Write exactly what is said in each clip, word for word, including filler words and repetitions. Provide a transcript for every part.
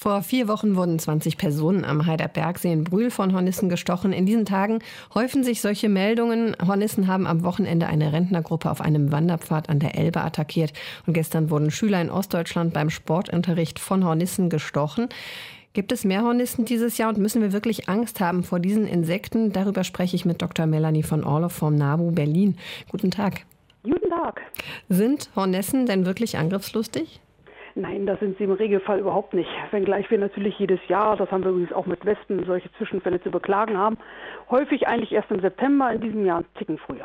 Vor vier Wochen wurden zwanzig Personen am Heiderbergsee in Brühl von Hornissen gestochen. In diesen Tagen häufen sich solche Meldungen. Hornissen haben am Wochenende eine Rentnergruppe auf einem Wanderpfad an der Elbe attackiert. Und gestern wurden Schüler in Ostdeutschland beim Sportunterricht von Hornissen gestochen. Gibt es mehr Hornissen dieses Jahr und müssen wir wirklich Angst haben vor diesen Insekten? Darüber spreche ich mit Doktor Melanie von Orloff vom NABU Berlin. Guten Tag. Guten Tag. Sind Hornissen denn wirklich angriffslustig? Nein, das sind sie im Regelfall überhaupt nicht. Wenngleich wir natürlich jedes Jahr, das haben wir übrigens auch mit Wespen, solche Zwischenfälle zu beklagen haben, häufig eigentlich erst im September, in diesem Jahr einen Ticken früher.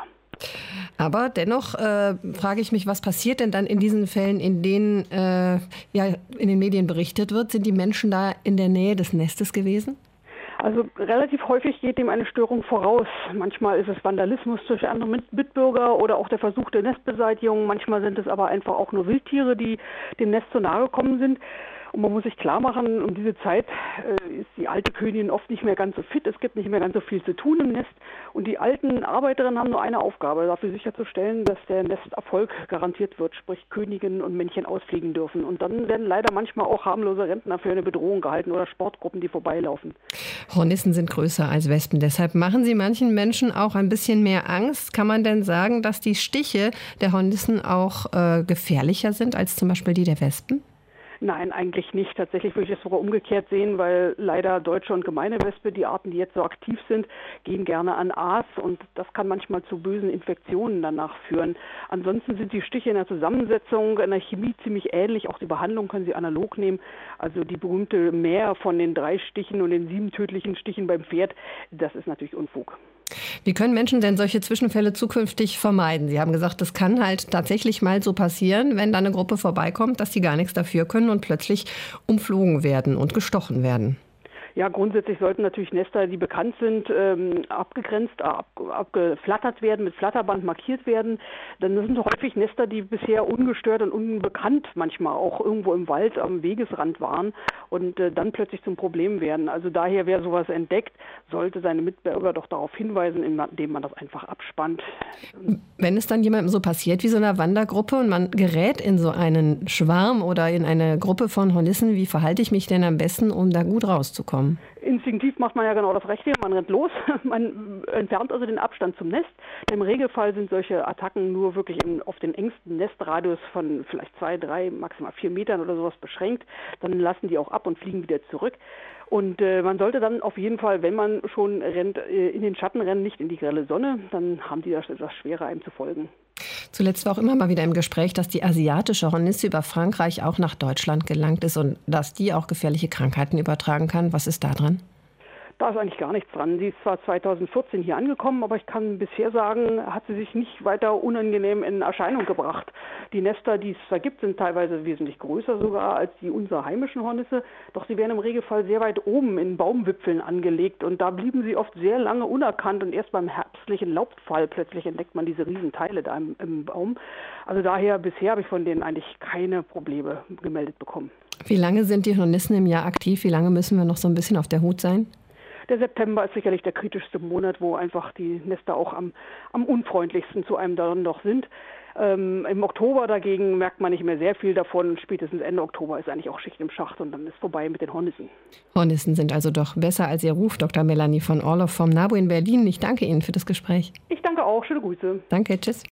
Aber dennoch äh, frage ich mich, was passiert denn dann in diesen Fällen, in denen äh, ja, in den Medien berichtet wird? Sind die Menschen da in der Nähe des Nestes gewesen? Also relativ häufig geht dem eine Störung voraus. Manchmal ist es Vandalismus durch andere Mitbürger oder auch der Versuch der Nestbeseitigung. Manchmal sind es aber einfach auch nur Wildtiere, die dem Nest so nahe gekommen sind. Und man muss sich klar machen, um diese Zeit äh, ist die alte Königin oft nicht mehr ganz so fit. Es gibt nicht mehr ganz so viel zu tun im Nest. Und die alten Arbeiterinnen haben nur eine Aufgabe, dafür sicherzustellen, dass der Nesterfolg garantiert wird. Sprich, Königinnen und Männchen ausfliegen dürfen. Und dann werden leider manchmal auch harmlose Rentner für eine Bedrohung gehalten oder Sportgruppen, die vorbeilaufen. Hornissen sind größer als Wespen. Deshalb machen sie manchen Menschen auch ein bisschen mehr Angst. Kann man denn sagen, dass die Stiche der Hornissen auch äh, gefährlicher sind als zum Beispiel die der Wespen? Nein, eigentlich nicht. Tatsächlich würde ich es sogar umgekehrt sehen, weil leider deutsche und gemeine Wespe, die Arten, die jetzt so aktiv sind, gehen gerne an Aas und das kann manchmal zu bösen Infektionen danach führen. Ansonsten sind die Stiche in der Zusammensetzung, in der Chemie ziemlich ähnlich. Auch die Behandlung können Sie analog nehmen. Also die berühmte Mehr von den drei Stichen und den sieben tödlichen Stichen beim Pferd, das ist natürlich Unfug. Wie können Menschen denn solche Zwischenfälle zukünftig vermeiden? Sie haben gesagt, das kann halt tatsächlich mal so passieren, wenn da eine Gruppe vorbeikommt, dass die gar nichts dafür können und plötzlich umflogen werden und gestochen werden. Ja, grundsätzlich sollten natürlich Nester, die bekannt sind, ähm, abgegrenzt, ab, abgeflattert werden, mit Flatterband markiert werden. Dann sind häufig Nester, die bisher ungestört und unbekannt manchmal auch irgendwo im Wald am Wegesrand waren und äh, dann plötzlich zum Problem werden. Also daher, wer sowas entdeckt, sollte seine Mitbürger doch darauf hinweisen, indem man das einfach abspannt. Wenn es dann jemandem so passiert wie so einer Wandergruppe und man gerät in so einen Schwarm oder in eine Gruppe von Hornissen, wie verhalte ich mich denn am besten, um da gut rauszukommen? Instinktiv macht man ja genau das Richtige, man rennt los, man entfernt also den Abstand zum Nest. Im Regelfall sind solche Attacken nur wirklich in, auf den engsten Nestradius von vielleicht zwei, drei, maximal vier Metern oder sowas beschränkt. Dann lassen die auch ab und fliegen wieder zurück. Und äh, man sollte dann auf jeden Fall, wenn man schon rennt, äh, in den Schatten rennen, nicht in die grelle Sonne. Dann haben die das etwas schwerer, einem zu folgen. Zuletzt war auch immer mal wieder im Gespräch, dass die asiatische Hornisse über Frankreich auch nach Deutschland gelangt ist und dass die auch gefährliche Krankheiten übertragen kann. Was ist da dran? Da ist eigentlich gar nichts dran. Sie ist zwar zweitausendvierzehn hier angekommen, aber ich kann bisher sagen, hat sie sich nicht weiter unangenehm in Erscheinung gebracht. Die Nester, die es da gibt, sind teilweise wesentlich größer sogar als die unserer heimischen Hornisse. Doch sie werden im Regelfall sehr weit oben in Baumwipfeln angelegt und da blieben sie oft sehr lange unerkannt und erst beim herbstlichen Laubfall plötzlich entdeckt man diese Riesenteile da im, im Baum. Also daher, bisher habe ich von denen eigentlich keine Probleme gemeldet bekommen. Wie lange sind die Hornissen im Jahr aktiv? Wie lange müssen wir noch so ein bisschen auf der Hut sein? Der September ist sicherlich der kritischste Monat, wo einfach die Nester auch am, am unfreundlichsten zu einem dann doch sind. Ähm, Im Oktober dagegen merkt man nicht mehr sehr viel davon. Spätestens Ende Oktober ist eigentlich auch Schicht im Schacht und dann ist vorbei mit den Hornissen. Hornissen sind also doch besser als ihr Ruf. Doktor Melanie von Orloff vom NABU in Berlin. Ich danke Ihnen für das Gespräch. Ich danke auch. Schöne Grüße. Danke. Tschüss.